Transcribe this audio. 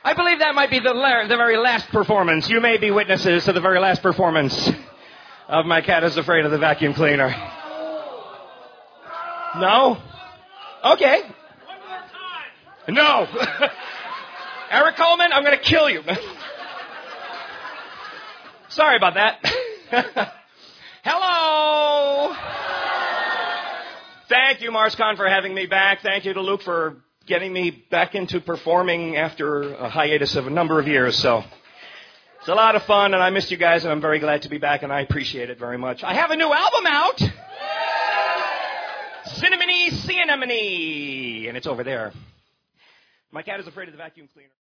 I believe that might be the very last performance. You may be witnesses to the very last performance of My Cat is Afraid of the Vacuum Cleaner. No? Okay. One more time. No. Eric Coleman, I'm going to kill you. Sorry about that. Hello. Thank you, MarsCon, for having me back. Thank you to Luke for getting me back into performing after a hiatus of a number of years. So it's a lot of fun, and I missed you guys, and I'm very glad to be back, and I appreciate it very much. I have a new album out. Cinnamony, and it's over there. My Cat is Afraid of the Vacuum Cleaner.